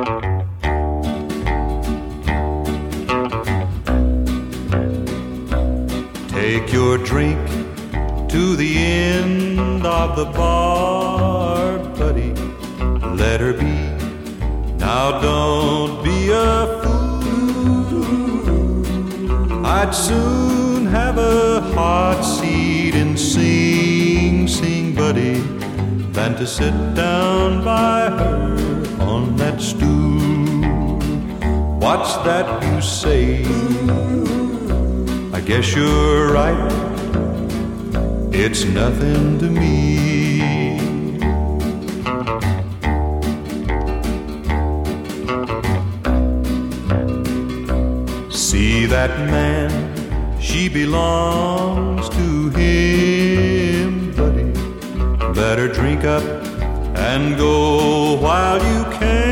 Take your drink to the end of the bar, buddy. Let her be. Now don't be a fool. I'd soon have a hot seat and sing, sing, buddy, than to sit down by her on that stool. What's that you say? I guess you're right. It's nothing to me. See that man, she belongs to him, buddy. Better drink up and go while you can.